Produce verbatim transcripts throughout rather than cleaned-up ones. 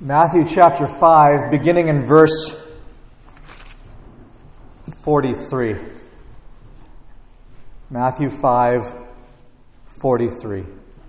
Matthew chapter five, beginning in verse forty-three. Matthew five, forty-three.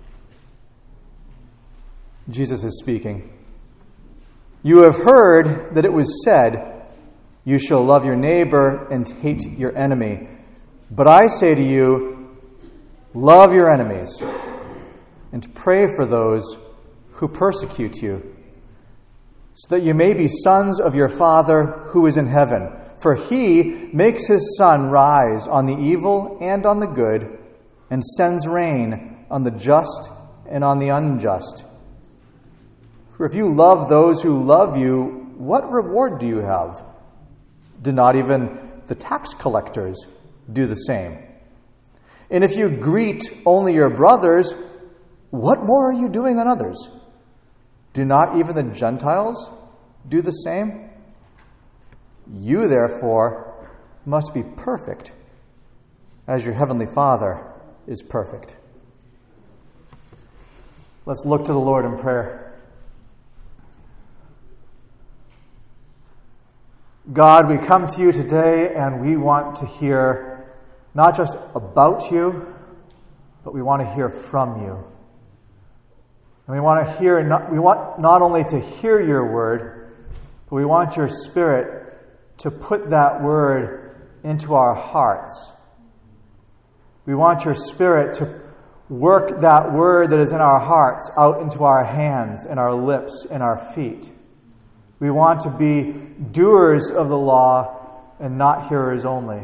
Jesus is speaking. You have heard that it was said, you shall love your neighbor and hate your enemy. But I say to you, love your enemies and pray for those who persecute you, so that you may be sons of your Father who is in heaven. For he makes his sun rise on the evil and on the good, and sends rain on the just and on the unjust. For if you love those who love you, what reward do you have? Do not even the tax collectors do the same? And if you greet only your brothers, what more are you doing than others? Do not even the Gentiles do the same? You, therefore, must be perfect, as your heavenly Father is perfect. Let's look to the Lord in prayer. God, we come to you today and we want to hear not just about you, but we want to hear from you. And we want to hear, not, we want not only to hear your word, but we want your Spirit to put that word into our hearts. We want your Spirit to work that word that is in our hearts out into our hands and our lips and our feet. We want to be doers of the law and not hearers only.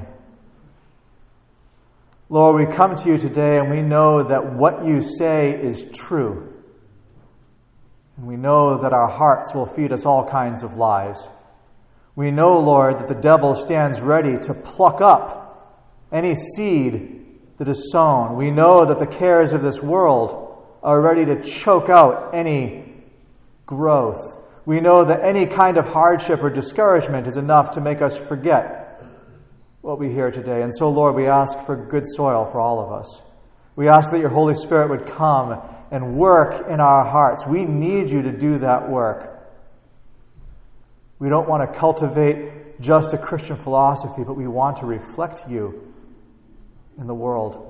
Lord, we come to you today and we know that what you say is true. And we know that our hearts will feed us all kinds of lies. We know, Lord, that the devil stands ready to pluck up any seed that is sown. We know that the cares of this world are ready to choke out any growth. We know that any kind of hardship or discouragement is enough to make us forget what we hear today. And so, Lord, we ask for good soil for all of us. We ask that your Holy Spirit would come and work in our hearts. We need you to do that work. We don't want to cultivate just a Christian philosophy, but we want to reflect you in the world.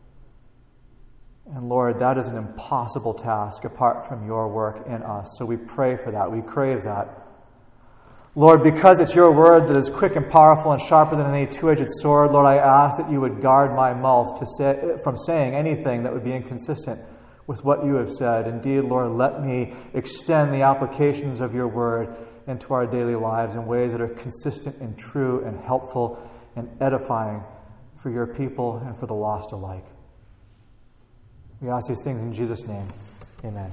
And Lord, that is an impossible task apart from your work in us. So we pray for that. We crave that. Lord, because it's your word that is quick and powerful and sharper than any two-edged sword, Lord, I ask that you would guard my mouth to say, from saying anything that would be inconsistent with what you have said. Indeed, Lord, let me extend the applications of your word into our daily lives in ways that are consistent and true and helpful and edifying for your people and for the lost alike. We ask these things in Jesus' name. Amen.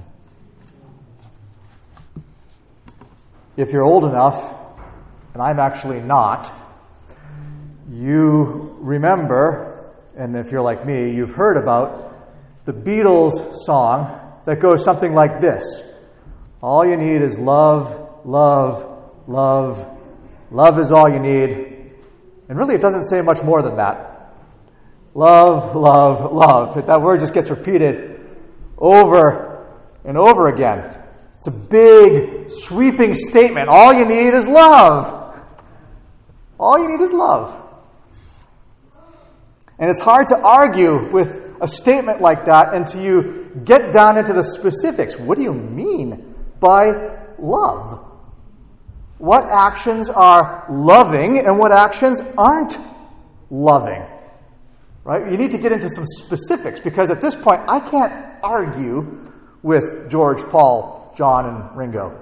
If you're old enough, and I'm actually not, you remember, and if you're like me, you've heard about the Beatles song that goes something like this. All you need is love, love, love. Love is all you need. And really it doesn't say much more than that. Love, love, love. That word just gets repeated over and over again. It's a big, sweeping statement. All you need is love. All you need is love. And it's hard to argue with a statement like that until you get down into the specifics. What do you mean by love? What actions are loving and what actions aren't loving? Right? You need to get into some specifics because at this point I can't argue with George, Paul, John, and Ringo.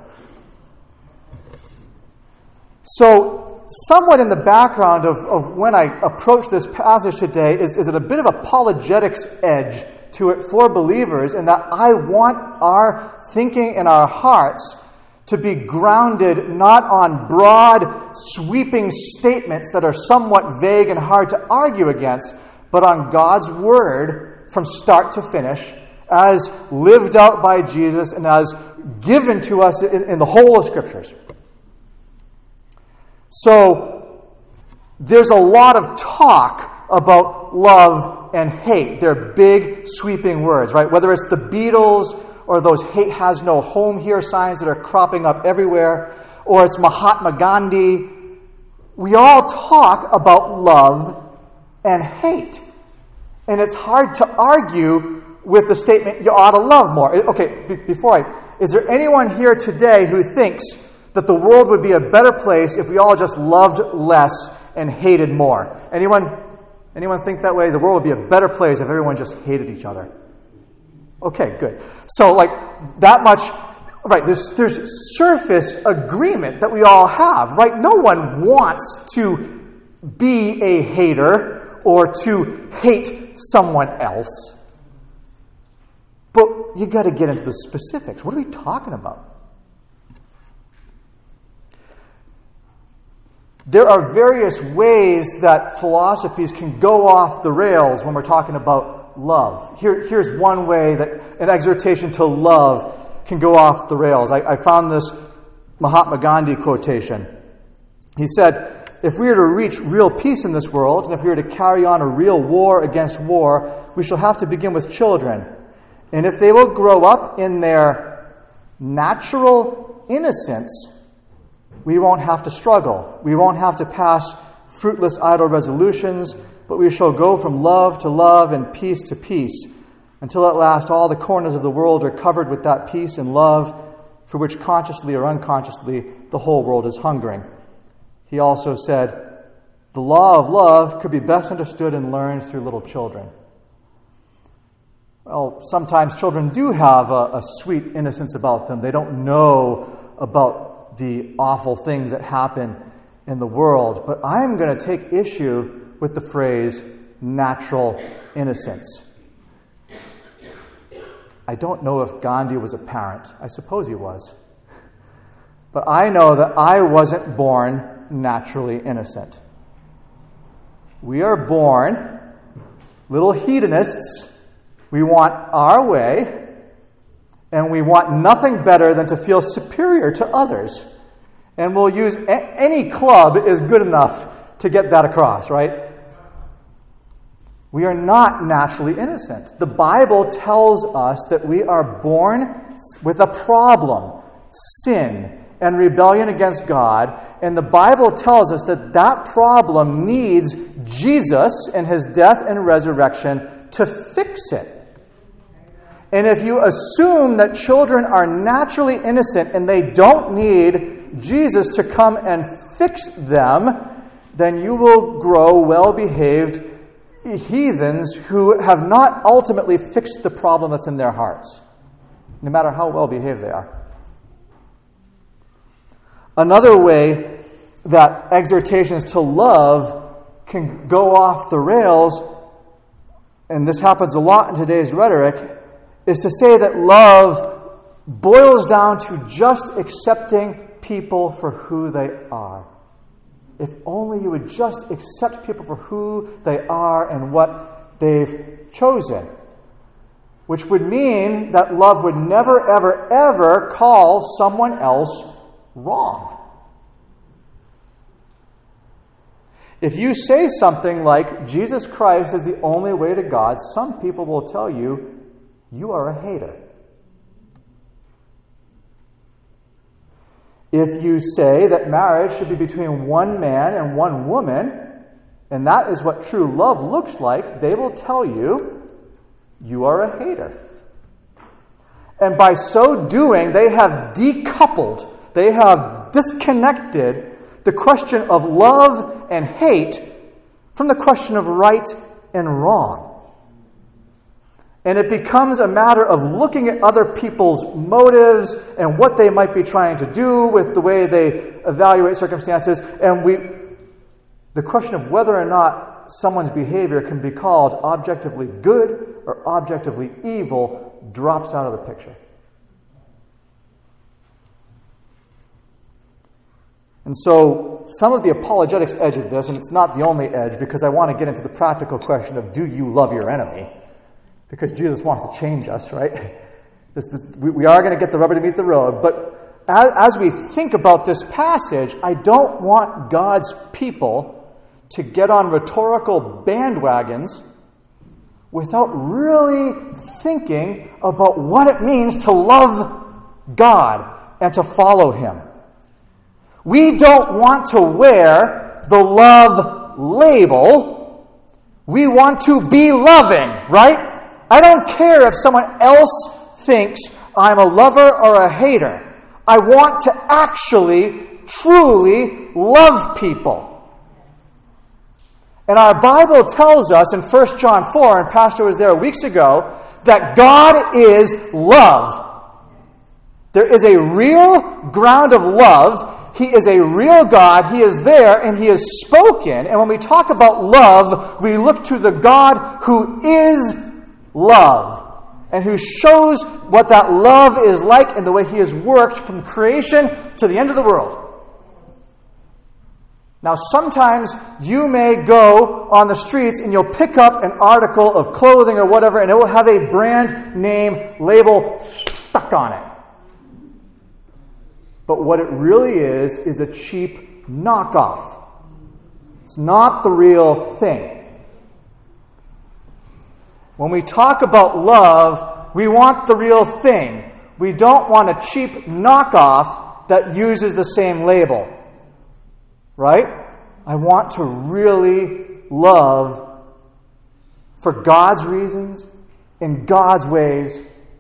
So, somewhat in the background of, of when I approach this passage today is, is it a bit of apologetics edge to it for believers in that I want our thinking and our hearts to be grounded not on broad, sweeping statements that are somewhat vague and hard to argue against, but on God's Word from start to finish, as lived out by Jesus and as given to us in, in the whole of Scriptures. So, there's a lot of talk about love and hate. They're big, sweeping words, right? Whether it's the Beatles or those hate has no home here signs that are cropping up everywhere, or it's Mahatma Gandhi. We all talk about love and hate. And it's hard to argue with the statement, you ought to love more. Okay, b- before I, is there anyone here today who thinks that the world would be a better place if we all just loved less and hated more? Anyone, anyone think that way? The world would be a better place if everyone just hated each other. Okay, good. So, like, that much, right, there's, there's surface agreement that we all have, right? No one wants to be a hater or to hate someone else. But you got to get into the specifics. What are we talking about? There are various ways that philosophies can go off the rails when we're talking about love. Here, here's one way that an exhortation to love can go off the rails. I, I found this Mahatma Gandhi quotation. He said, if we are to reach real peace in this world, and if we are to carry on a real war against war, we shall have to begin with children. And if they will grow up in their natural innocence, we won't have to struggle. We won't have to pass fruitless, idle resolutions, but we shall go from love to love and peace to peace, until at last all the corners of the world are covered with that peace and love for which consciously or unconsciously the whole world is hungering. He also said, the law of love could be best understood and learned through little children. Well, sometimes children do have a, a sweet innocence about them. They don't know about the awful things that happen in the world. But I'm going to take issue with the phrase natural innocence. I don't know if Gandhi was a parent. I suppose he was. But I know that I wasn't born naturally innocent. We are born little hedonists. We want our way, and we want nothing better than to feel superior to others. And we'll use a- any club is good enough to get that across, right? We are not naturally innocent. The Bible tells us that we are born with a problem, sin and rebellion against God. And the Bible tells us that that problem needs Jesus and his death and resurrection to fix it. And if you assume that children are naturally innocent and they don't need Jesus to come and fix them, then you will grow well-behaved heathens who have not ultimately fixed the problem that's in their hearts, no matter how well-behaved they are. Another way that exhortations to love can go off the rails, and this happens a lot in today's rhetoric, is to say that love boils down to just accepting people for who they are. If only you would just accept people for who they are and what they've chosen. Which would mean that love would never, ever, ever call someone else wrong. If you say something like, Jesus Christ is the only way to God, some people will tell you, you are a hater. If you say that marriage should be between one man and one woman, and that is what true love looks like, they will tell you, you are a hater. And by so doing, they have decoupled, they have disconnected the question of love and hate from the question of right and wrong. And it becomes a matter of looking at other people's motives and what they might be trying to do with the way they evaluate circumstances. And we, the question of whether or not someone's behavior can be called objectively good or objectively evil drops out of the picture. And so some of the apologetics edge of this, and it's not the only edge, because I want to get into the practical question of, do you love your enemy? Because Jesus wants to change us, right? This, this, we, we are going to get the rubber to meet the road. But as, as we think about this passage, I don't want God's people to get on rhetorical bandwagons without really thinking about what it means to love God and to follow Him. We don't want to wear the love label. We want to be loving, right? I don't care if someone else thinks I'm a lover or a hater. I want to actually, truly love people. And our Bible tells us in First John four, and Pastor was there weeks ago, that God is love. There is a real ground of love. He is a real God. He is there, and He has spoken. And when we talk about love, we look to the God who is love, and who shows what that love is like in the way He has worked from creation to the end of the world. Now, sometimes you may go on the streets and you'll pick up an article of clothing or whatever, and it will have a brand name label stuck on it. But what it really is, is a cheap knockoff. It's not the real thing. When we talk about love, we want the real thing. We don't want a cheap knockoff that uses the same label. Right? I want to really love for God's reasons, in God's ways,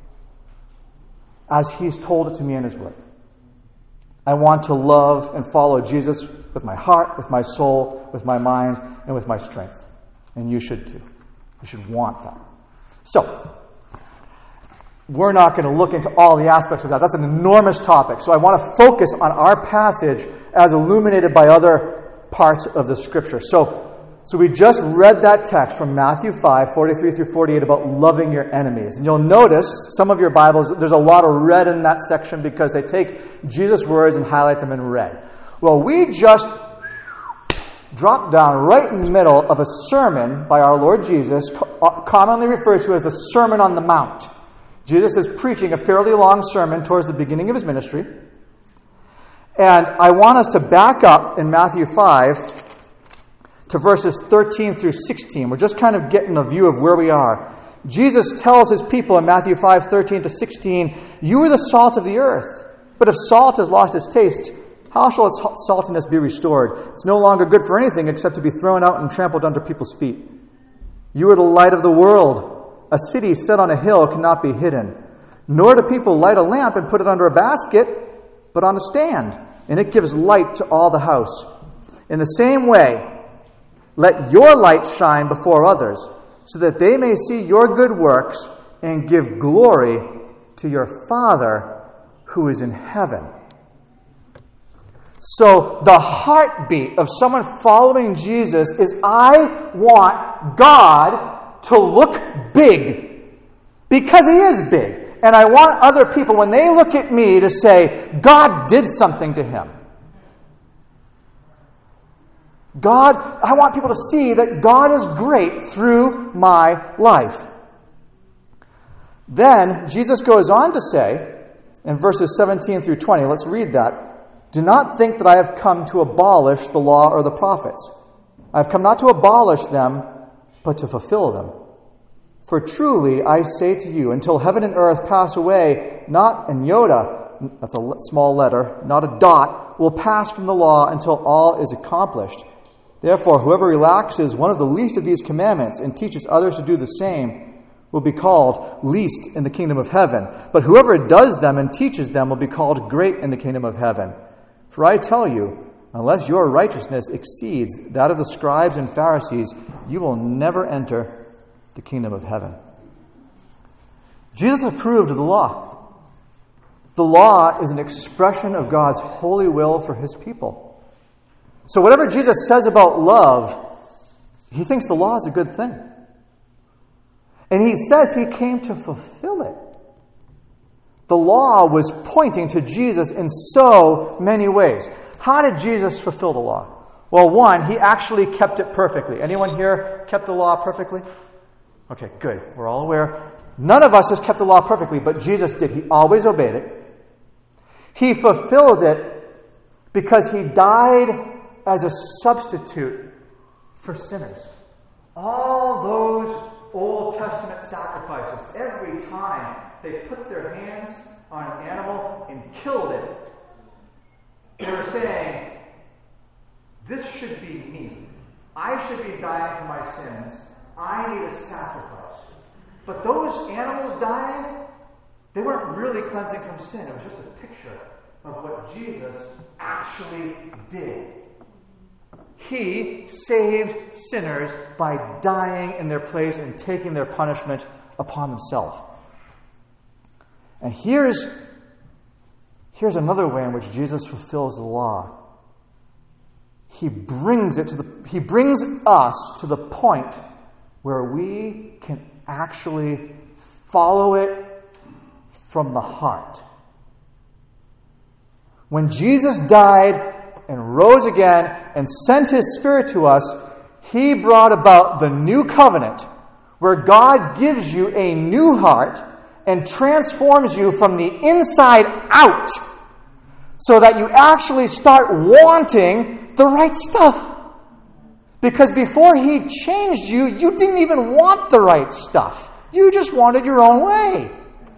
as He's told it to me in His Word. I want to love and follow Jesus with my heart, with my soul, with my mind, and with my strength. And you should too. You should want that. So, we're not going to look into all the aspects of that. That's an enormous topic. So I want to focus on our passage as illuminated by other parts of the Scripture. So, so we just read that text from Matthew five, forty-three through forty-eight about loving your enemies. And you'll notice some of your Bibles, there's a lot of red in that section because they take Jesus' words and highlight them in red. Well, we just dropped down right in the middle of a sermon by our Lord Jesus, commonly referred to as the Sermon on the Mount. Jesus is preaching a fairly long sermon towards the beginning of His ministry. And I want us to back up in Matthew five to verses thirteen through sixteen. We're just kind of getting a view of where we are. Jesus tells His people in Matthew five, thirteen to sixteen, "You are the salt of the earth. But if salt has lost its taste, how shall its saltiness be restored? It's no longer good for anything except to be thrown out and trampled under people's feet. You are the light of the world. A city set on a hill cannot be hidden. Nor do people light a lamp and put it under a basket, but on a stand, and it gives light to all the house. In the same way, let your light shine before others, so that they may see your good works and give glory to your Father who is in heaven." So the heartbeat of someone following Jesus is, I want God to look big, because He is big. And I want other people, when they look at me, to say, God did something to Him. God, I want people to see that God is great through my life. Then Jesus goes on to say, in verses seventeen through twenty, let's read that. "Do not think that I have come to abolish the law or the prophets. I have come not to abolish them, but to fulfill them. For truly I say to you, until heaven and earth pass away, not an iota," that's a small letter, "not a dot, will pass from the law until all is accomplished. Therefore, whoever relaxes one of the least of these commandments and teaches others to do the same will be called least in the kingdom of heaven. But whoever does them and teaches them will be called great in the kingdom of heaven. For I tell you, unless your righteousness exceeds that of the scribes and Pharisees, you will never enter the kingdom of heaven." Jesus approved of the law. The law is an expression of God's holy will for His people. So whatever Jesus says about love, He thinks the law is a good thing. And He says He came to fulfill it. The law was pointing to Jesus in so many ways. How did Jesus fulfill the law? Well, one, He actually kept it perfectly. Anyone here kept the law perfectly? Okay, good. We're all aware. None of us has kept the law perfectly, but Jesus did. He always obeyed it. He fulfilled it because He died as a substitute for sinners. All those Old Testament sacrifices, every time they put their hands on an animal and killed it, they were saying, this should be me. I should be dying for my sins. I need a sacrifice. But those animals dying, they weren't really cleansing from sin. It was just a picture of what Jesus actually did. He saved sinners by dying in their place and taking their punishment upon himself. And here's, here's another way in which Jesus fulfills the law. He brings it to the he brings us to the point where we can actually follow it from the heart. When Jesus died and rose again and sent his Spirit to us, he brought about the new covenant where God gives you a new heart and transforms you from the inside out so that you actually start wanting the right stuff. Because before he changed you, you didn't even want the right stuff. You just wanted your own way.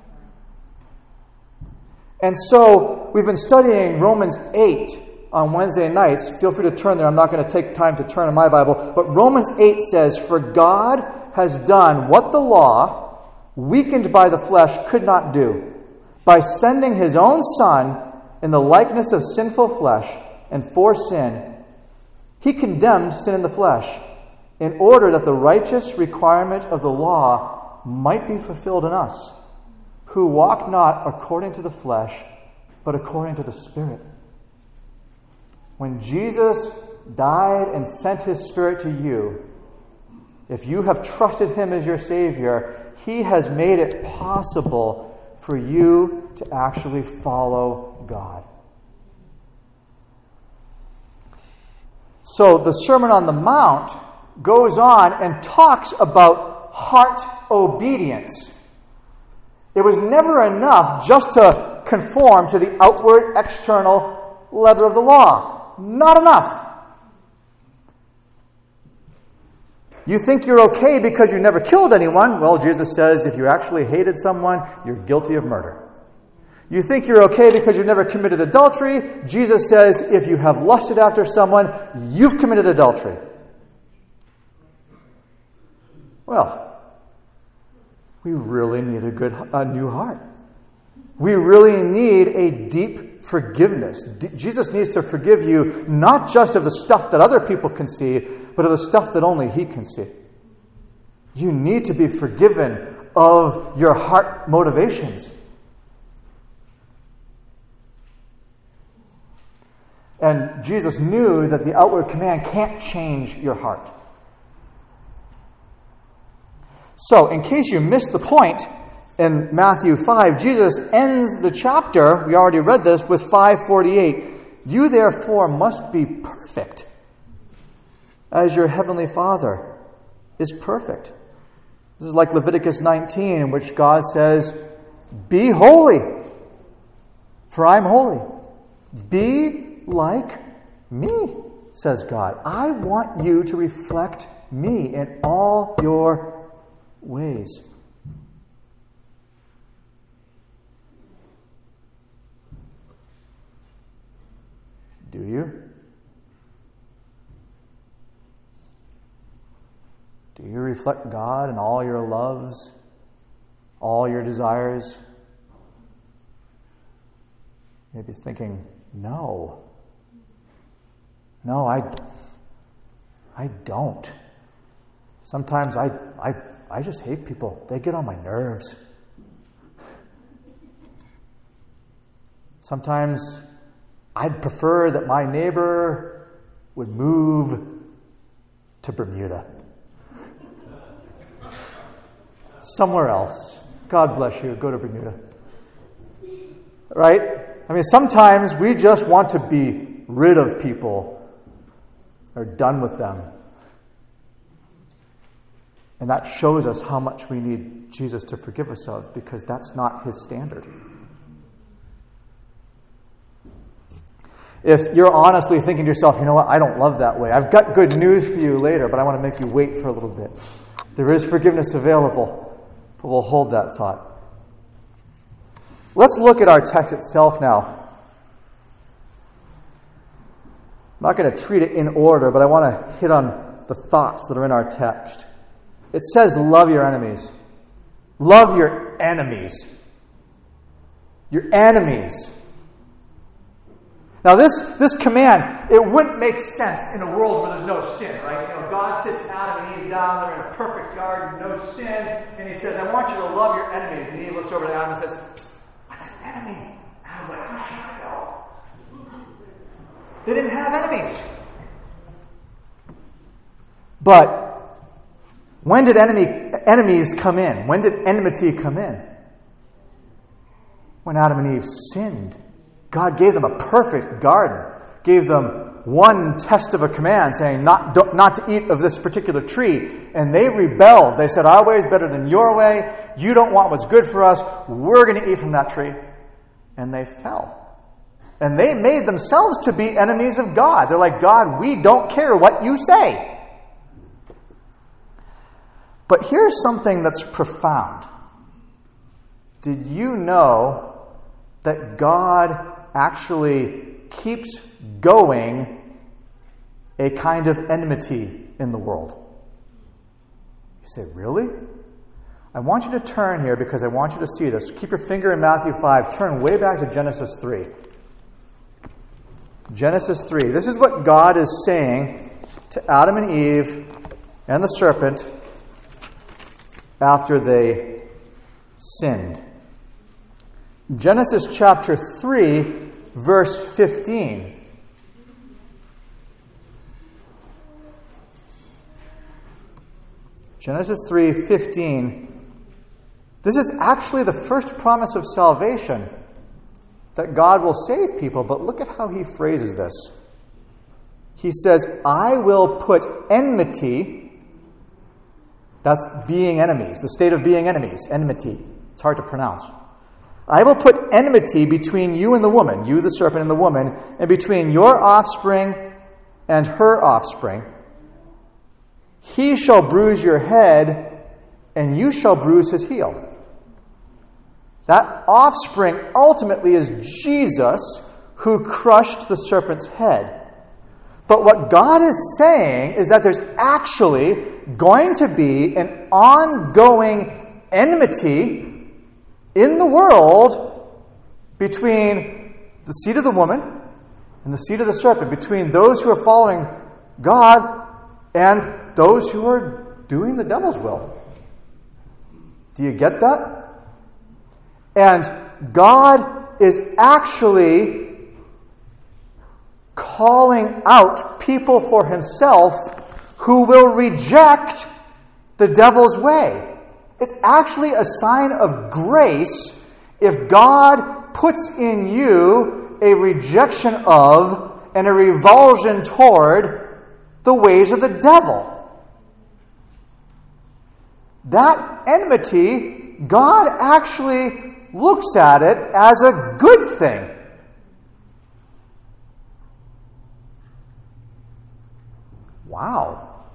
And so we've been studying Romans eight on Wednesday nights. Feel free to turn there. I'm not going to take time to turn in my Bible. But Romans eight says, "For God has done what the law, weakened by the flesh, could not do, by sending his own Son in the likeness of sinful flesh, and for sin, he condemned sin in the flesh, in order that the righteous requirement of the law might be fulfilled in us, who walk not according to the flesh, but according to the Spirit." When Jesus died and sent his Spirit to you, if you have trusted him as your Savior, he has made it possible for you to actually follow God. So the Sermon on the Mount goes on and talks about heart obedience. It was never enough just to conform to the outward, external letter of the law. Not enough. You think you're okay because you never killed anyone. Well, Jesus says if you actually hated someone, you're guilty of murder. You think you're okay because you never committed adultery. Jesus says if you have lusted after someone, you've committed adultery. Well, we really need a good, a new heart. We really need a deep forgiveness. D- Jesus needs to forgive you not just of the stuff that other people can see, but of the stuff that only he can see. You need to be forgiven of your heart motivations. And Jesus knew that the outward command can't change your heart. So, in case you missed the point, in Matthew five, Jesus ends the chapter, we already read this, with five forty-eight. "You therefore must be perfect, as your heavenly Father is perfect." This is like Leviticus nineteen, in which God says, "Be holy, for I'm holy." Be like me, says God. I want you to reflect me in all your ways. Do you? Do you reflect God in all your loves, all your desires? Maybe thinking, no. No, I, I don't. Sometimes I, I, I just hate people. They get on my nerves. Sometimes I'd prefer that my neighbor would move to Bermuda. Somewhere else. God bless you. Go to Bermuda. Right? I mean, sometimes we just want to be rid of people or done with them. And that shows us how much we need Jesus to forgive us of, because that's not his standard. If you're honestly thinking to yourself, you know what, I don't love that way. I've got good news for you later, but I want to make you wait for a little bit. There is forgiveness available, but we'll hold that thought. Let's look at our text itself now. I'm not going to treat it in order, but I want to hit on the thoughts that are in our text. It says, love your enemies. Love your enemies. Your enemies. Now this, this command, it wouldn't make sense in a world where there's no sin, right? You know, God sits Adam and Eve down, they're in a perfect garden, no sin, and he says, I want you to love your enemies. And Eve looks over to Adam and says, what's an enemy? Adam's like, how should I know? They didn't have enemies. But when did enemy, enemies come in? When did enmity come in? When Adam and Eve sinned. God gave them a perfect garden, gave them one test of a command saying not, not to eat of this particular tree. And they rebelled. They said, our way is better than your way. You don't want what's good for us. We're going to eat from that tree. And they fell. And they made themselves to be enemies of God. They're like, God, we don't care what you say. But here's something that's profound. Did you know that God actually keeps going a kind of enmity in the world? You say, really? I want you to turn here because I want you to see this. Keep your finger in Matthew five. Turn way back to Genesis three. Genesis three. This is what God is saying to Adam and Eve and the serpent after they sinned. Genesis chapter three, verse fifteen. Genesis three fifteen. This is actually the first promise of salvation, that God will save people, but look at how he phrases this. He says, I will put enmity, that's being enemies, the state of being enemies, enmity. It's hard to pronounce. I will put enmity between you and the woman, you the serpent and the woman, and between your offspring and her offspring. He shall bruise your head, and you shall bruise his heel. That offspring ultimately is Jesus, who crushed the serpent's head. But what God is saying is that there's actually going to be an ongoing enmity in the world between the seed of the woman and the seed of the serpent, between those who are following God and those who are doing the devil's will. Do you get that? And God is actually calling out people for himself who will reject the devil's way. It's actually a sign of grace if God puts in you a rejection of and a revulsion toward the ways of the devil. That enmity, God actually looks at it as a good thing. Wow.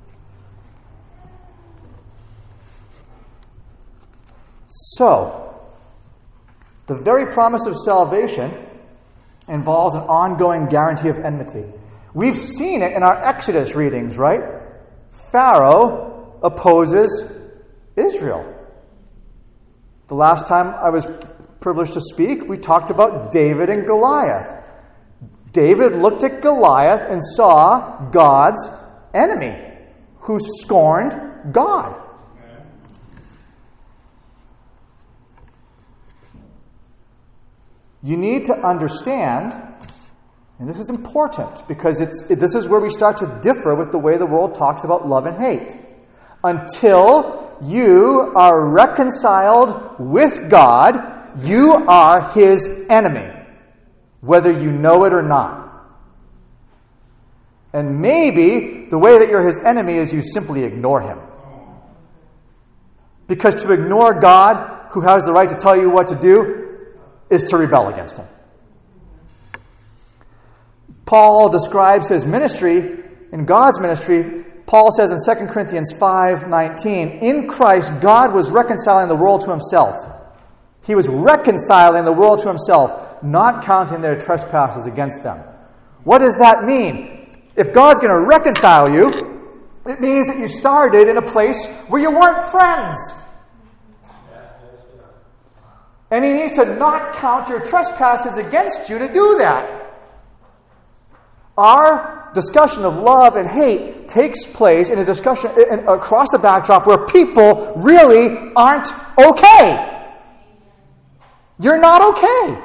So, the very promise of salvation involves an ongoing guarantee of enmity. We've seen it in our Exodus readings, right? Pharaoh opposes Israel. The last time I was privileged to speak, we talked about David and Goliath. David looked at Goliath and saw God's enemy, who scorned God. You need to understand, and this is important, because it's this is where we start to differ with the way the world talks about love and hate. Until you are reconciled with God, you are his enemy, whether you know it or not. And maybe the way that you're his enemy is you simply ignore him. Because to ignore God, who has the right to tell you what to do, is to rebel against him. Paul describes his ministry, in God's ministry, Paul says in Second Corinthians five nineteen, in Christ, God was reconciling the world to himself. He was reconciling the world to himself, not counting their trespasses against them. What does that mean? If God's going to reconcile you, it means that you started in a place where you weren't friends. And he needs to not count your trespasses against you to do that. Our discussion of love and hate takes place in a discussion in, across the backdrop where people really aren't okay. You're not okay.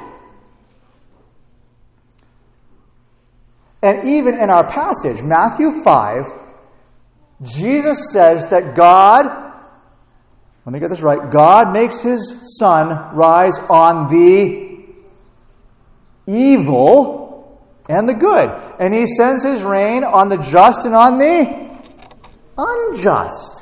And even in our passage, Matthew five, Jesus says that God, let me get this right, God makes his sun rise on the evil and the good. And he sends his rain on the just and on the unjust.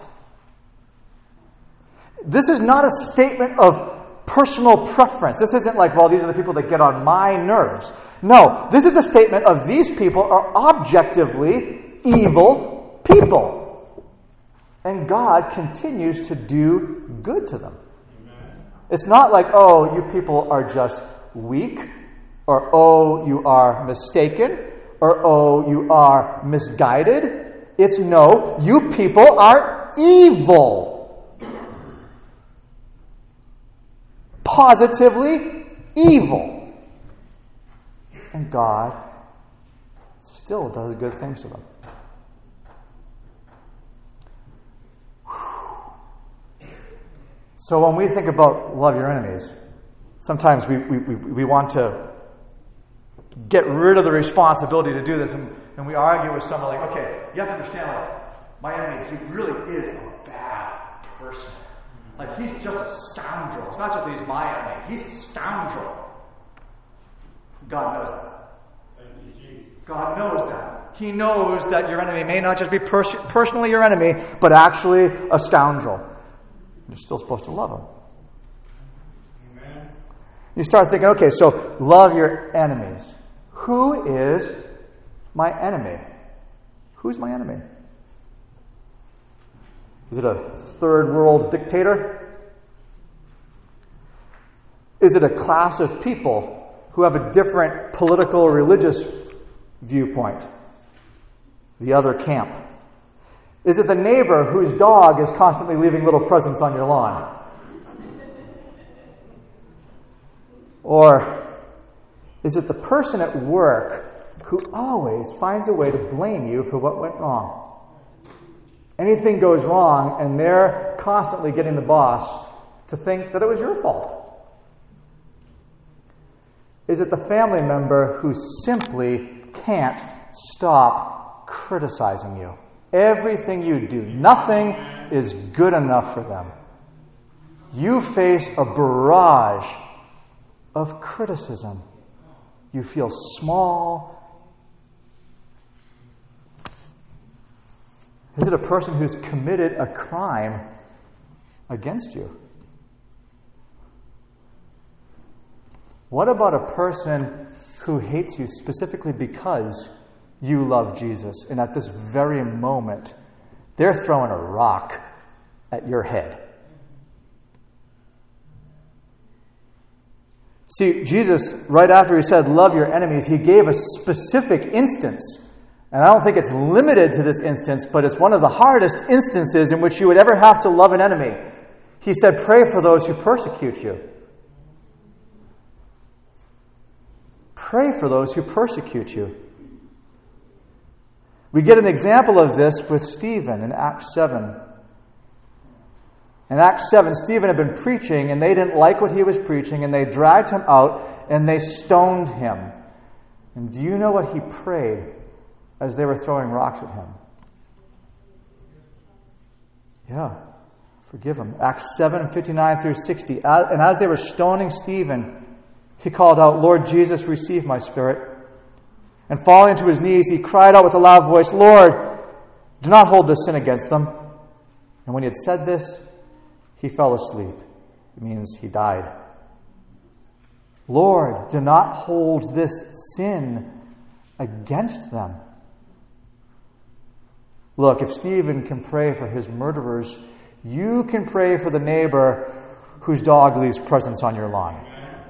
This is not a statement of personal preference. This isn't like, well, these are the people that get on my nerves. No, this is a statement of these people are objectively evil people. And God continues to do good to them. Amen. It's not like, oh, you people are just weak, or oh, you are mistaken, or oh, you are misguided. It's no, you people are evil. Positively evil. And God still does good things to them. So when we think about love your enemies, sometimes we, we, we, we want to get rid of the responsibility to do this, and, and we argue with someone like, okay, you have to understand, like, my enemy, he really is a bad person. Like, he's just a scoundrel. It's not just that he's my enemy, he's a scoundrel. God knows that. Thank you, Jesus. God knows that. He knows that your enemy may not just be pers- personally your enemy, but actually a scoundrel. You're still supposed to love him. Amen. You start thinking, okay, so love your enemies. Who is my enemy? Who's my enemy? Is it a third world dictator? Is it a class of people who have a different political or religious viewpoint? The other camp. Is it the neighbor whose dog is constantly leaving little presents on your lawn? Or is it the person at work who always finds a way to blame you for what went wrong? Anything goes wrong and they're constantly getting the boss to think that it was your fault. Is it the family member who simply can't stop criticizing you? Everything you do, nothing is good enough for them. You face a barrage of criticism. You feel small. Is it a person who's committed a crime against you? What about a person who hates you specifically because you love Jesus, and at this very moment, they're throwing a rock at your head? See, Jesus, right after he said, love your enemies, he gave a specific instance. And I don't think it's limited to this instance, but it's one of the hardest instances in which you would ever have to love an enemy. He said, pray for those who persecute you. Pray for those who persecute you. We get an example of this with Stephen in Acts seven. In Acts seven, Stephen had been preaching, and they didn't like what he was preaching, and they dragged him out, and they stoned him. And do you know what he prayed as they were throwing rocks at him? Yeah, forgive him. Acts seven, fifty-nine through sixty. And as they were stoning Stephen, he called out, Lord Jesus, receive my spirit. And falling to his knees, he cried out with a loud voice, Lord, do not hold this sin against them. And when he had said this, he fell asleep. It means he died. Lord, do not hold this sin against them. Look, if Stephen can pray for his murderers, you can pray for the neighbor whose dog leaves presents on your lawn.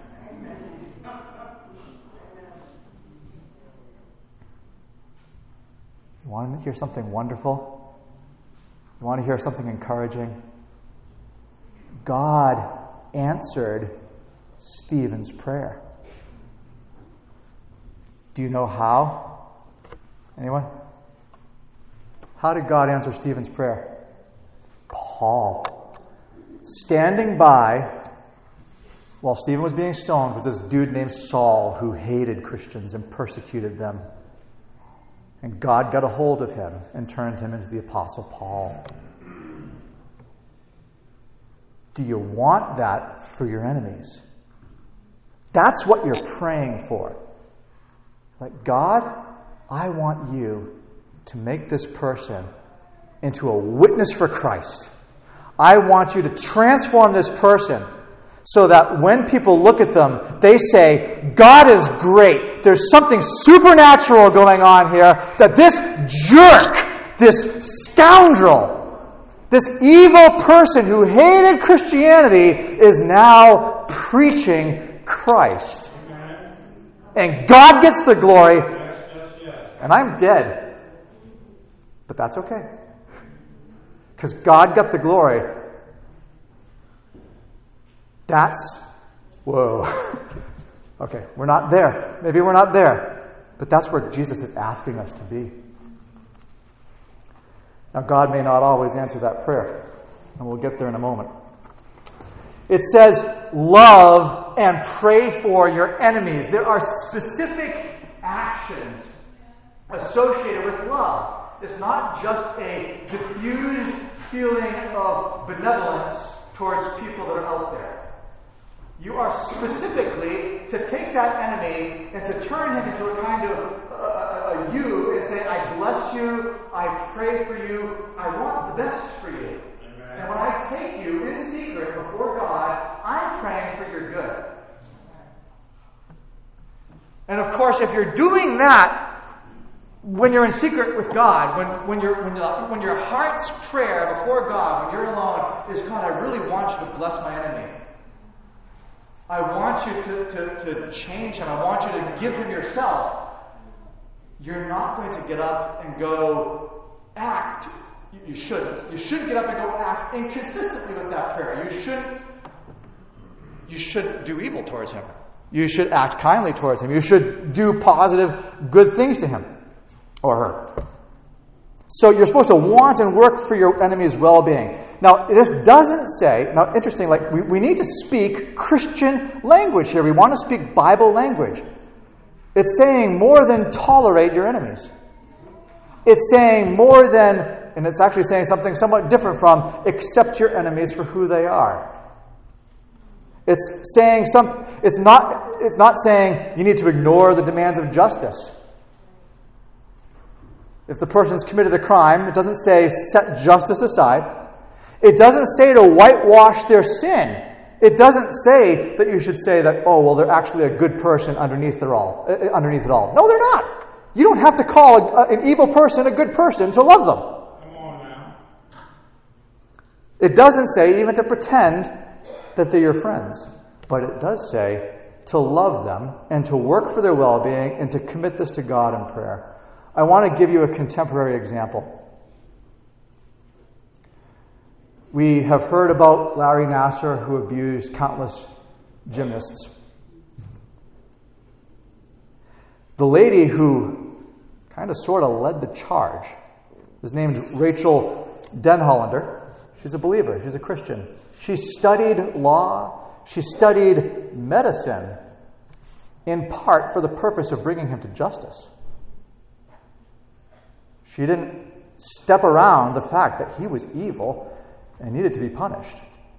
You want to hear something wonderful? You want to hear something encouraging? God answered Stephen's prayer. Do you know how? Anyone? How did God answer Stephen's prayer? Paul, standing by while Stephen was being stoned with this dude named Saul who hated Christians and persecuted them. And God got a hold of him and turned him into the Apostle Paul. Do you want that for your enemies? That's what you're praying for. Like, God, I want you to make this person into a witness for Christ. I want you to transform this person so that when people look at them, they say, God is great. There's something supernatural going on here that this jerk, this scoundrel, this evil person who hated Christianity is now preaching Christ. And God gets the glory, and I'm dead. But that's okay. Because God got the glory. That's, whoa. Okay, we're not there. Maybe we're not there. But that's where Jesus is asking us to be. Now, God may not always answer that prayer. And we'll get there in a moment. It says, love and pray for your enemies. There are specific actions associated with love. It's not just a diffused feeling of benevolence towards people that are out there. You are specifically to take that enemy and to turn him into a kind of uh, a you and say, I bless you, I pray for you, I want the best for you. Amen. And when I take you in secret before God, I'm praying for your good. And of course, if you're doing that, when you're in secret with God, when, when, you're, when, you're, when your heart's prayer before God, when you're alone, is, God, I really want you to bless my enemy. I want you to, to, to change him. I want you to give him yourself. You're not going to get up and go act. You, you shouldn't. You shouldn't get up and go act inconsistently with that prayer. You shouldn't. You should do evil towards him. You should act kindly towards him. You should do positive, good things to him or her. So you're supposed to want and work for your enemy's well-being. Now, this doesn't say, now interesting, like we, we need to speak Christian language here. We want to speak Bible language. It's saying more than tolerate your enemies. It's saying more than, and it's actually saying something somewhat different from accept your enemies for who they are. It's saying some, it's not, it's not saying you need to ignore the demands of justice. If the person's committed a crime, it doesn't say set justice aside. It doesn't say to whitewash their sin. It doesn't say that you should say that, oh, well, they're actually a good person underneath it all. Uh, underneath it all. No, they're not. You don't have to call a, an evil person a good person to love them. Come on now. It doesn't say even to pretend that they're your friends. But it does say to love them and to work for their well-being and to commit this to God in prayer. I want to give you a contemporary example. We have heard about Larry Nassar, who abused countless gymnasts. The lady who kind of sort of led the charge is named Rachel Denhollander. She's a believer. She's a Christian. She studied law. She studied medicine in part for the purpose of bringing him to justice. She didn't step around the fact that he was evil and needed to be punished.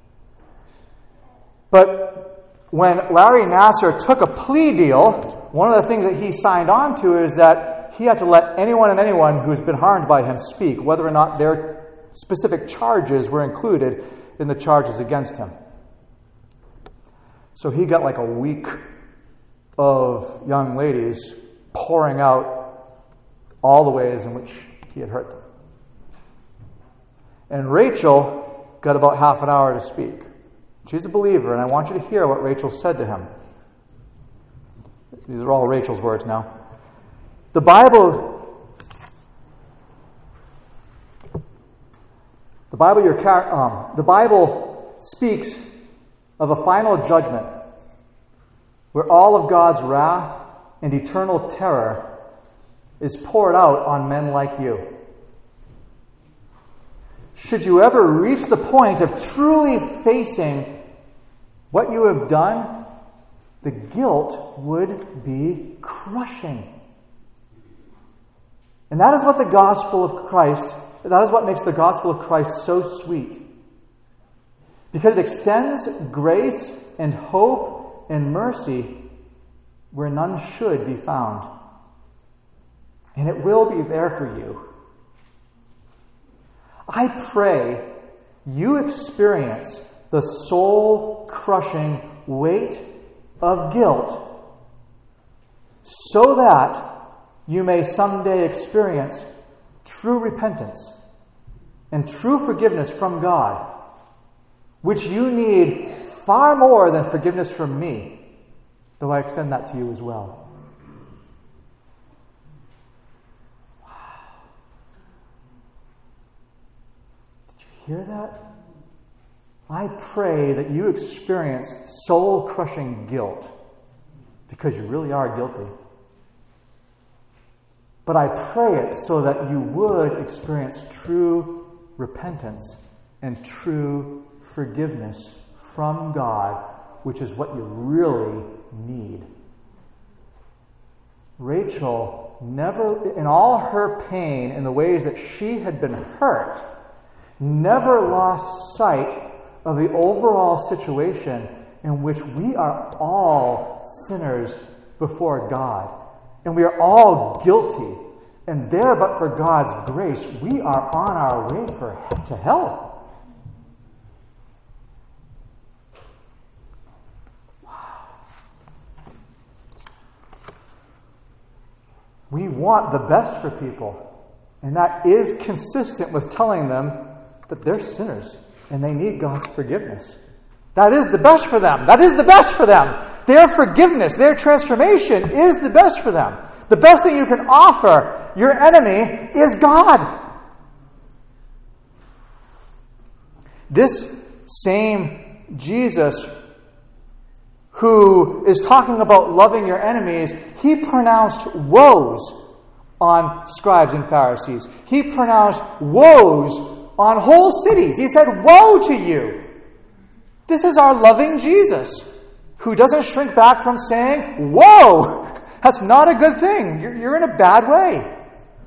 But when Larry Nassar took a plea deal, one of the things that he signed on to is that he had to let anyone and anyone who's been harmed by him speak, whether or not their specific charges were included in the charges against him. So he got like a week of young ladies pouring out all the ways in which he had hurt them. And Rachel got about half an hour to speak. She's a believer, and I want you to hear what Rachel said to him. These are all Rachel's words now. The Bible, the Bible, your um, the Bible speaks of a final judgment where all of God's wrath and eternal terror is poured out on men like you. Should you ever reach the point of truly facing what you have done, the guilt would be crushing. And that is what the gospel of Christ, that is what makes the gospel of Christ so sweet. Because it extends grace and hope and mercy where none should be found. And it will be there for you. I pray you experience the soul-crushing weight of guilt so that you may someday experience true repentance and true forgiveness from God, which you need far more than forgiveness from me, though I extend that to you as well. Hear that? I pray that you experience soul-crushing guilt because you really are guilty. But I pray it so that you would experience true repentance and true forgiveness from God, which is what you really need. Rachel never, in all her pain, in the ways that she had been hurt, never lost sight of the overall situation in which we are all sinners before God. And we are all guilty. And there, but for God's grace, we are on our way for, to hell. Wow. We want the best for people. And that is consistent with telling them that they're sinners and they need God's forgiveness. That is the best for them. That is the best for them. Their forgiveness, their transformation is the best for them. The best thing you can offer your enemy is God. This same Jesus who is talking about loving your enemies, he pronounced woes on scribes and Pharisees. He pronounced woes on whole cities. He said, woe to you. This is our loving Jesus who doesn't shrink back from saying, whoa, that's not a good thing. You're, you're in a bad way.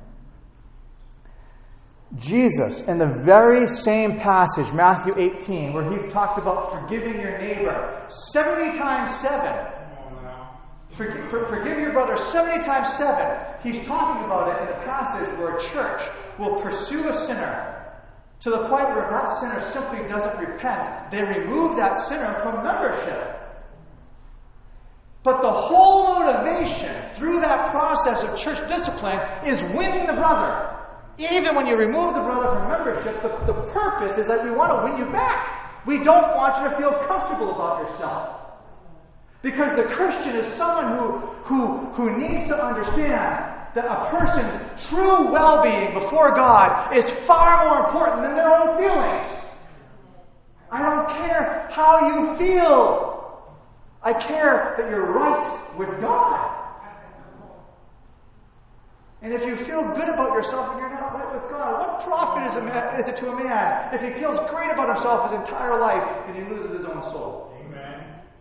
Jesus, in the very same passage, Matthew eighteen, where he talks about forgiving your neighbor seventy times seven. For, for, forgive your brother seventy times seven. He's talking about it in a passage where a church will pursue a sinner to the point where if that sinner simply doesn't repent, they remove that sinner from membership. But the whole motivation through that process of church discipline is winning the brother. Even when you remove the brother from membership, the, the purpose is that we want to win you back. We don't want you to feel comfortable about yourself. Because the Christian is someone who, who, who needs to understand that a person's true well-being before God is far more important than their own feelings. I don't care how you feel. I care that you're right with God. And if you feel good about yourself and you're not right with God, what profit is, a man, is it to a man if he feels great about himself his entire life and he loses his own soul? Amen.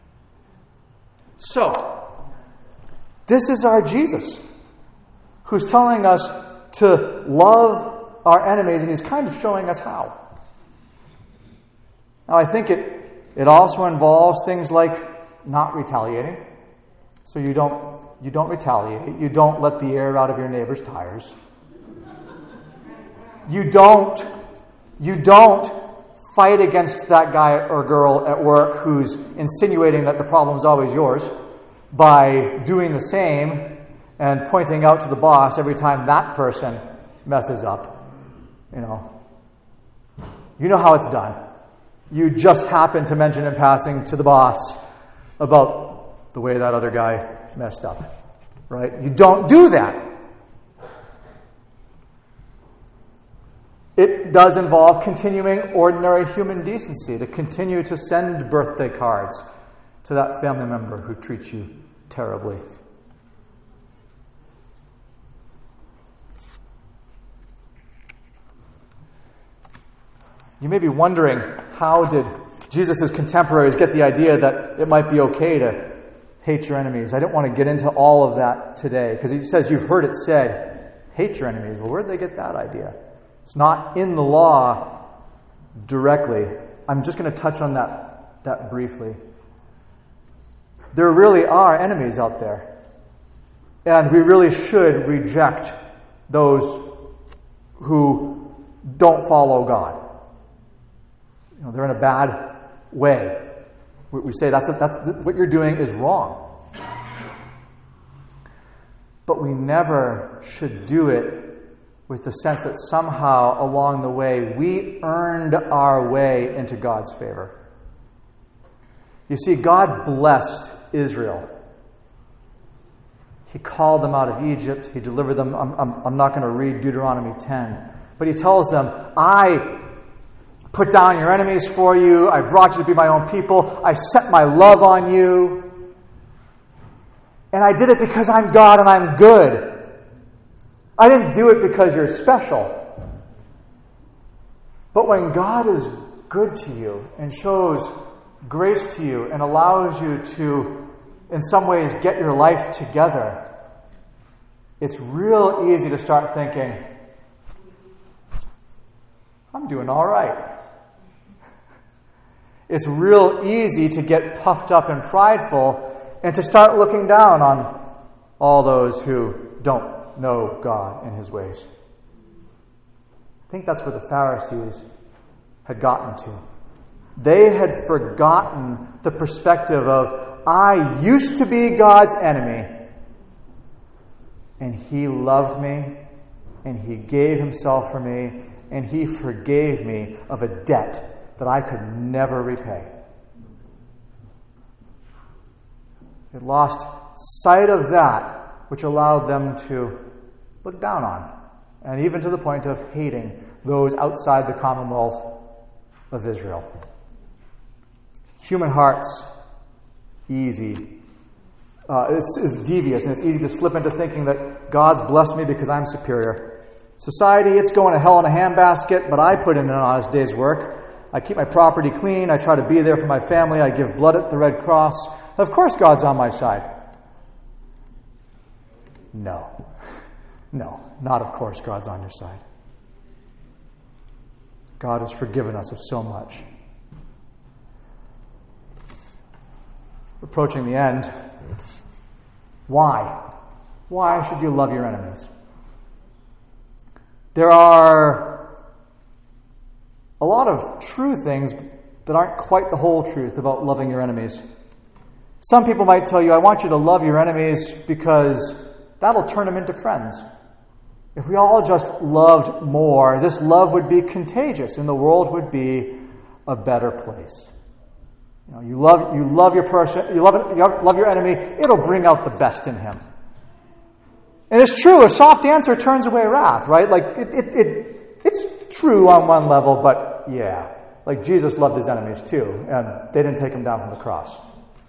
So, this is our Jesus who's telling us to love our enemies, and he's kind of showing us how. Now, I think it, it also involves things like not retaliating. So you don't you don't retaliate. You don't let the air out of your neighbor's tires. You don't you don't fight against that guy or girl at work who's insinuating that the problem's always yours by doing the same and pointing out to the boss every time that person messes up. You know. You know how it's done. You just happen to mention in passing to the boss about the way that other guy messed up, right? You don't do that. It does involve continuing ordinary human decency, to continue to send birthday cards to that family member who treats you terribly. You may be wondering, how did Jesus' contemporaries get the idea that it might be okay to hate your enemies? I don't want to get into all of that today, because he says, you've heard it said, hate your enemies. Well, where did they get that idea? It's not in the law directly. I'm just going to touch on that, that briefly. There really are enemies out there. And we really should reject those who don't follow God. You know, they're in a bad way. We, we say that's, a, that's what you're doing is wrong. But we never should do it with the sense that somehow along the way we earned our way into God's favor. You see, God blessed Israel. He called them out of Egypt. He delivered them. I'm, I'm, I'm not going to read Deuteronomy ten. But he tells them, I put down your enemies for you. I brought you to be my own people. I set my love on you. And I did it because I'm God and I'm good. I didn't do it because you're special. But when God is good to you and shows grace to you and allows you to, in some ways, get your life together, it's real easy to start thinking, I'm doing all right. It's real easy to get puffed up and prideful and to start looking down on all those who don't know God and His ways. I think that's where the Pharisees had gotten to. They had forgotten the perspective of, I used to be God's enemy, and He loved me, and He gave Himself for me, and He forgave me of a debt that I could never repay. They lost sight of that, which allowed them to look down on, and even to the point of hating those outside the commonwealth of Israel. Human hearts, easy, uh, is, is devious, and it's easy to slip into thinking that God's blessed me because I'm superior. Society, it's going to hell in a handbasket, but I put in an honest day's work. I keep my property clean. I try to be there for my family. I give blood at the Red Cross. Of course God's on my side. No. No, not of course God's on your side. God has forgiven us of so much. Approaching the end, why? Why should you love your enemies? There are a lot of true things that aren't quite the whole truth about loving your enemies. Some people might tell you, I want you to love your enemies because that'll turn them into friends. If we all just loved more, this love would be contagious and the world would be a better place. You know, you love you love your person, you love you love your enemy, it'll bring out the best in him. And it's true, a soft answer turns away wrath, right? Like it, it, it it's true on one level, but yeah, like Jesus loved his enemies too, and they didn't take him down from the cross.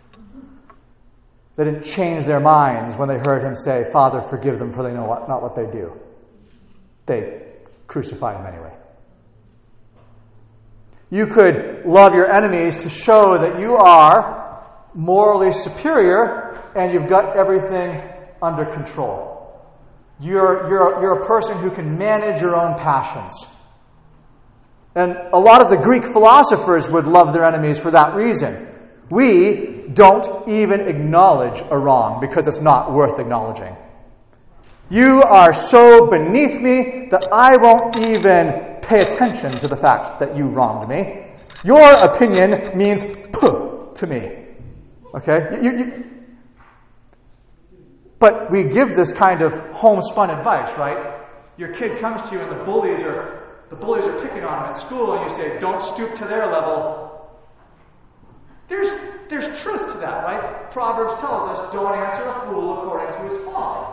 They didn't change their minds when they heard him say, Father, forgive them, for they know what, not what they do. They crucified him anyway. You could love your enemies to show that you are morally superior and you've got everything under control. You're, you're, you're a person who can manage your own passions. And a lot of the Greek philosophers would love their enemies for that reason. We don't even acknowledge a wrong because it's not worth acknowledging. You are so beneath me that I won't even pay attention to the fact that you wronged me. Your opinion means puh to me. Okay? You, you, but we give this kind of homespun advice, right? Your kid comes to you and the bullies are the bullies are picking on him at school and you say, don't stoop to their level, there's, there's truth to that, right? Proverbs tells us, don't answer a fool according to his folly.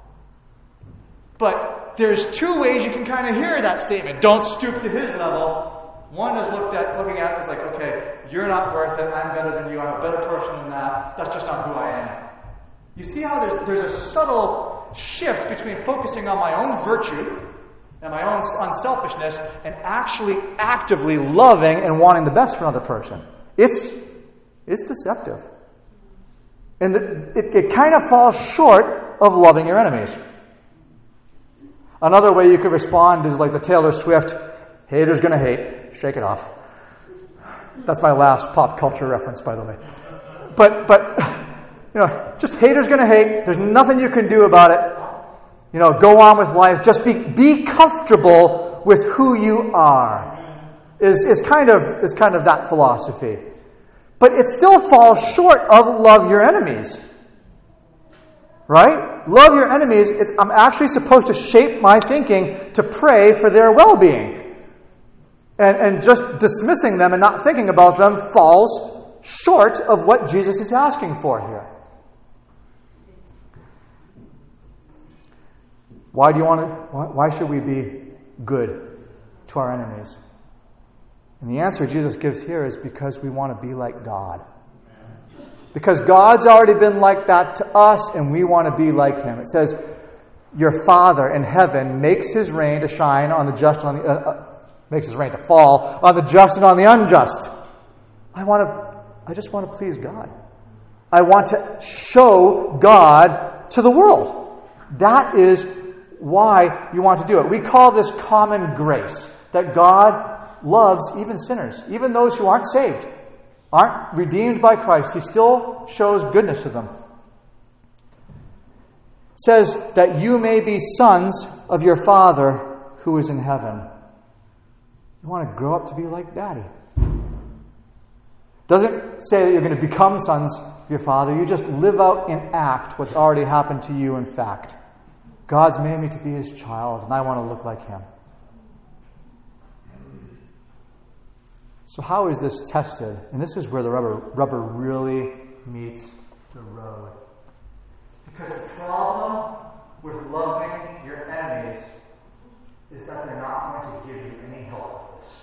But there's two ways you can kind of hear that statement. Don't stoop to his level. One is looked at, looking at as like, okay, you're not worth it. I'm better than you. I'm a better person than that. That's just not who I am. You see how there's, there's a subtle shift between focusing on my own virtue and my own unselfishness and actually actively loving and wanting the best for another person. It's, it's deceptive. And the, it, it kind of falls short of loving your enemies. Another way you could respond is like the Taylor Swift, haters gonna hate, shake it off. That's my last pop culture reference, by the way. But, but, you know, just haters gonna hate. There's nothing you can do about it. You know, go on with life. Just be, be comfortable with who you are. Is, is kind of, is kind of that philosophy. But it still falls short of love your enemies. Right? Love your enemies. It's, I'm actually supposed to shape my thinking to pray for their well-being. And, and just dismissing them and not thinking about them falls short of what Jesus is asking for here. Why do you want to? Why, why should we be good to our enemies? And the answer Jesus gives here is because we want to be like God. Because God's already been like that to us, and we want to be like Him. It says, "Your Father in heaven makes His rain to shine on the just and on the uh, uh, makes His rain to fall on the just and on the unjust." I want to. I just want to please God. I want to show God to the world. That is why you want to do it. We call this common grace, that God loves even sinners, even those who aren't saved, aren't redeemed by Christ. He still shows goodness to them. It says that you may be sons of your Father who is in heaven. You want to grow up to be like Daddy. Doesn't say that you're going to become sons of your Father. You just live out and act what's already happened to you in fact. God's made me to be His child, and I want to look like Him. So how is this tested? And this is where the rubber, rubber really meets the road. Because the problem with loving your enemies is that they're not going to give you any help with this.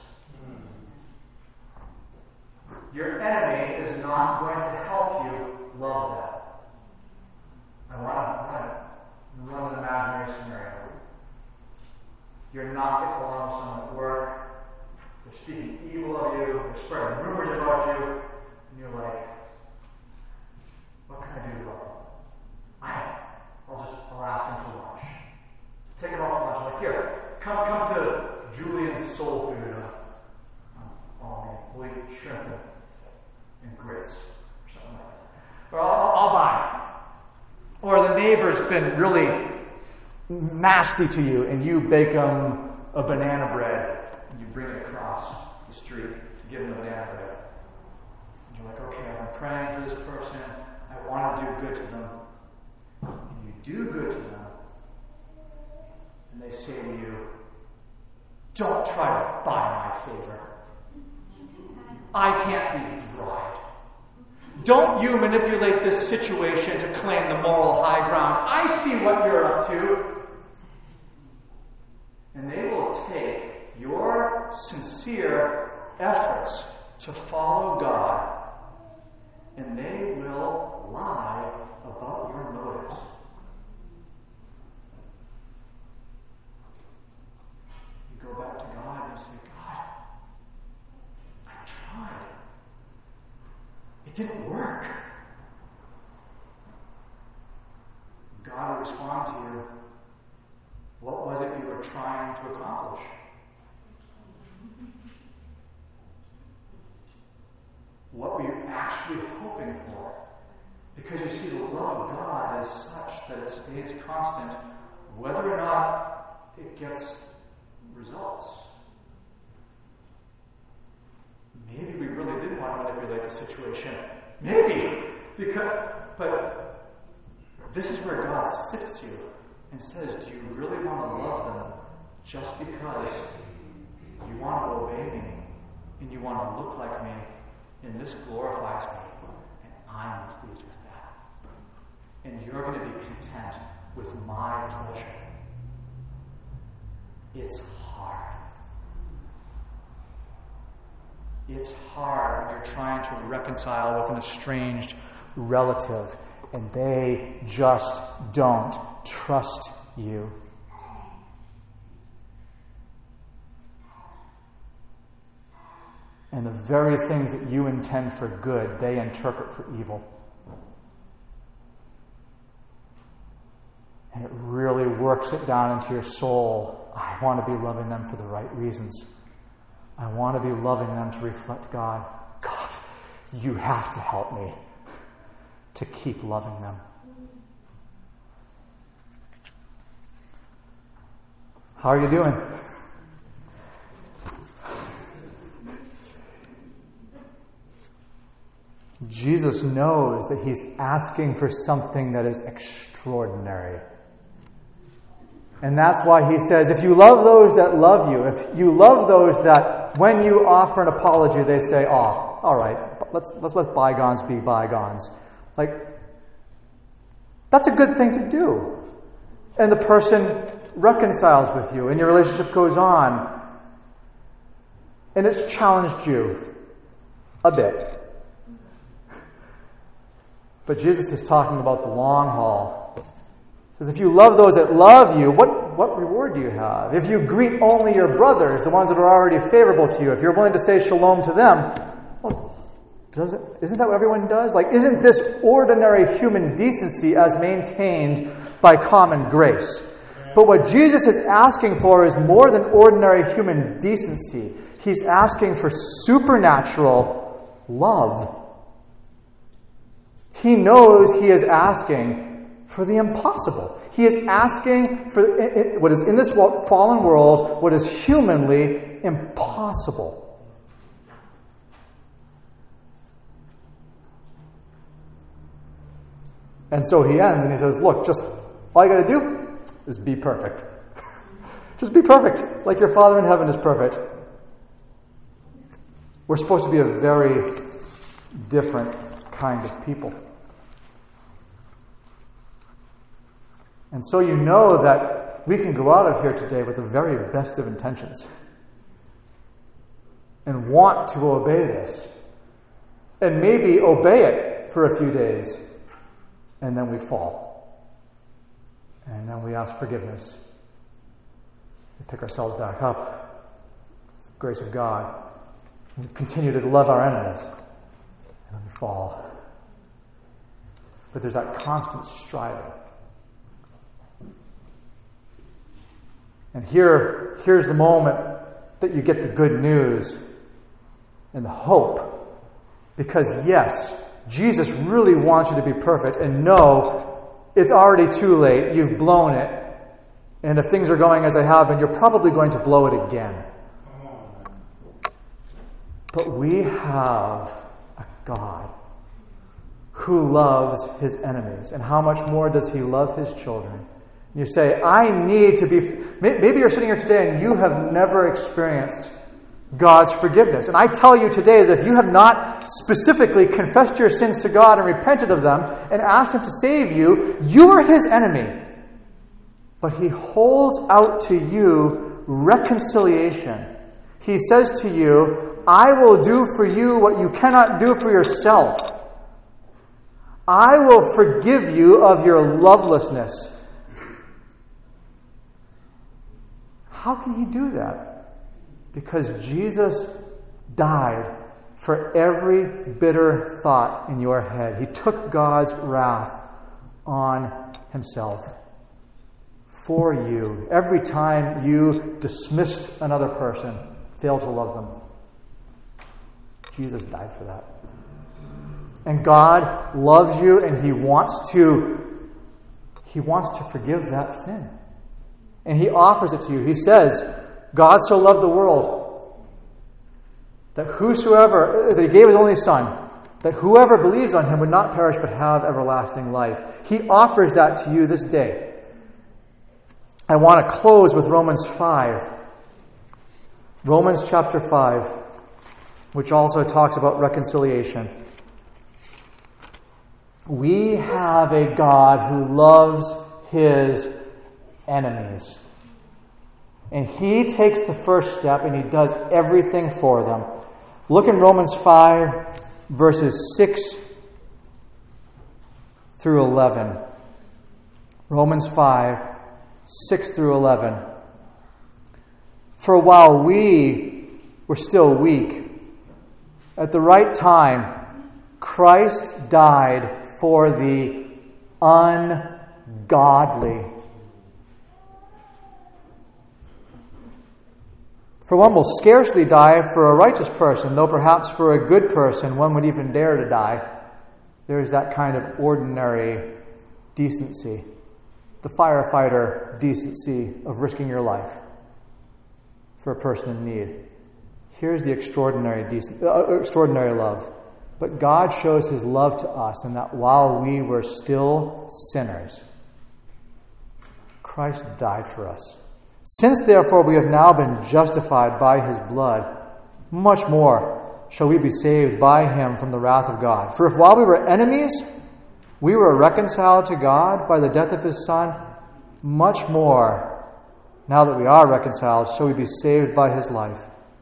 Your enemy is not going to help you love them. I want to run an imaginary scenario. You're not getting along with someone at work. They're speaking evil of you. They're spreading rumors about you. And you're like, what can I do about them? I I'll just I'll ask them to lunch. Take them off to lunch. I'm like, here, come come to Julian's Soul Food. Uh, um, we'll eat shrimp and, and grits or something like that. Or I'll, I'll buy it. Or the neighbor's been really nasty to you, and you bake them a banana bread. You bring it across the street to give them a banana bread. And you're like, okay, I've been praying for this person. I want to do good to them. And you do good to them. And they say to you, don't try to buy my favor. I can't be bribed. Don't you manipulate this situation to claim the moral high ground. I see what you're up to. And they will take your sincere efforts to follow God, and they will lie about your motives. You go back to God and you say, God, I tried. It didn't work. God will respond to you, what was it you were trying to accomplish? What were you actually hoping for? Because you see, the love of God is such that it stays constant, whether or not it gets results. Maybe we really didn't want to manipulate the situation. Maybe. Because, but this is where God sifts you and says, do you really want to love them just because You want to obey me, and you want to look like me, and this glorifies me, and I'm pleased with that. And you're going to be content with my pleasure. It's hard. It's hard when you're trying to reconcile with an estranged relative, and they just don't trust you. And the very things that you intend for good, they interpret for evil. And it really works it down into your soul. I want to be loving them for the right reasons. I want to be loving them to reflect God. God, you have to help me to keep loving them. How are you doing? Jesus knows that he's asking for something that is extraordinary. And that's why he says, if you love those that love you, if you love those that when you offer an apology, they say, oh, all right, let's, let's let bygones be bygones. Like, that's a good thing to do. And the person reconciles with you and your relationship goes on. And it's challenged you a bit. But Jesus is talking about the long haul. He says, if you love those that love you, what, what reward do you have? If you greet only your brothers, the ones that are already favorable to you, if you're willing to say shalom to them, well, doesn't, isn't that what everyone does? Like, isn't this ordinary human decency as maintained by common grace? But what Jesus is asking for is more than ordinary human decency. He's asking for supernatural love. He knows he is asking for the impossible. He is asking for what is in this fallen world, what is humanly impossible. And so he ends and he says, look, just all you got to do is be perfect. Just be perfect, like your Father in heaven is perfect. We're supposed to be a very different kind of people. And so you know that we can go out of here today with the very best of intentions and want to obey this and maybe obey it for a few days, and then we fall. And then we ask forgiveness. We pick ourselves back up with the grace of God. And we continue to love our enemies. And then we fall. But there's that constant striving. And here, here's the moment that you get the good news and the hope. Because yes, Jesus really wants you to be perfect. And no, it's already too late. You've blown it. And if things are going as they have been, you're probably going to blow it again. But we have a God who loves his enemies. And how much more does he love his children? You say, I need to be... Maybe you're sitting here today and you have never experienced God's forgiveness. And I tell you today that if you have not specifically confessed your sins to God and repented of them and asked him to save you, you are his enemy. But he holds out to you reconciliation. He says to you, I will do for you what you cannot do for yourself. I will forgive you of your lovelessness. How can he do that? Because Jesus died for every bitter thought in your head. He took God's wrath on himself for you. Every time you dismissed another person, failed to love them, Jesus died for that. And God loves you, and he wants to he wants to forgive that sin. And he offers it to you. He says, God so loved the world that whosoever, that he gave his only Son, that whoever believes on him would not perish but have everlasting life. He offers that to you this day. I want to close with Romans five. Romans chapter five, which also talks about reconciliation. We have a God who loves his enemies. And he takes the first step and he does everything for them. Look in Romans five, verses six through eleven. Romans five, six through eleven. For while we were still weak, at the right time, Christ died for the ungodly. For one will scarcely die for a righteous person, though perhaps for a good person one would even dare to die. There's that kind of ordinary decency, the firefighter decency of risking your life for a person in need. Here's the extraordinary decent, uh, extraordinary love. But God shows his love to us in that while we were still sinners, Christ died for us. Since therefore we have now been justified by his blood, much more shall we be saved by him from the wrath of God. For if while we were enemies, we were reconciled to God by the death of his Son, much more, now that we are reconciled, shall we be saved by his life.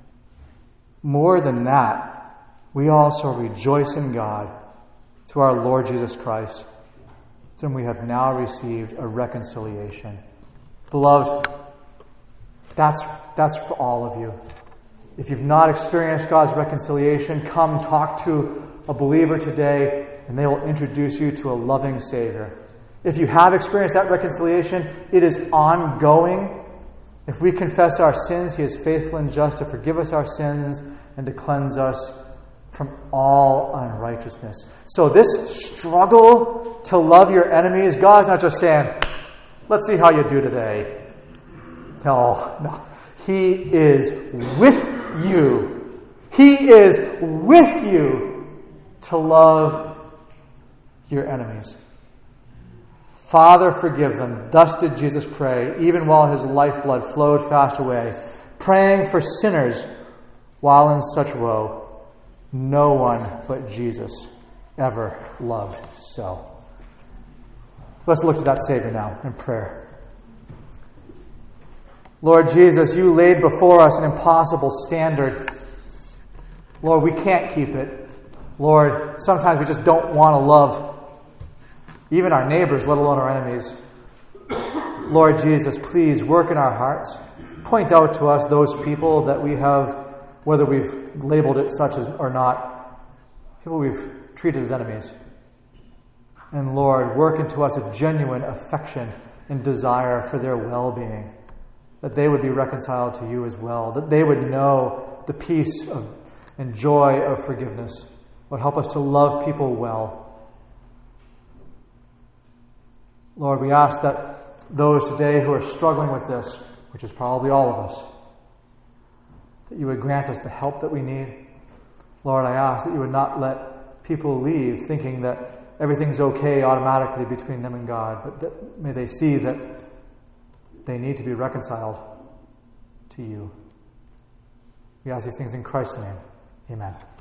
More than that, we also rejoice in God through our Lord Jesus Christ, through whom we have now received a reconciliation. Beloved, that's, that's for all of you. If you've not experienced God's reconciliation, come talk to a believer today, and they will introduce you to a loving Savior. If you have experienced that reconciliation, it is ongoing. If we confess our sins, he is faithful and just to forgive us our sins and to cleanse us from all unrighteousness. So this struggle to love your enemies, God's not just saying, let's see how you do today. No, no. He is with you. He is with you to love your enemies. Father, forgive them. Thus did Jesus pray, even while his lifeblood flowed fast away, praying for sinners while in such woe. No one but Jesus ever loved so. Let's look to that Savior now in prayer. Lord Jesus, you laid before us an impossible standard. Lord, we can't keep it. Lord, sometimes we just don't want to love even our neighbors, let alone our enemies. Lord Jesus, please work in our hearts. Point out to us those people that we have, whether we've labeled it such as or not, people we've treated as enemies. And Lord, work into us a genuine affection and desire for their well-being, that they would be reconciled to you as well, that they would know the peace of, and joy of forgiveness. Lord, help us to love people well. Lord, we ask that those today who are struggling with this, which is probably all of us, that you would grant us the help that we need. Lord, I ask that you would not let people leave thinking that everything's okay automatically between them and God, but that may they see that they need to be reconciled to you. We ask these things in Christ's name. Amen.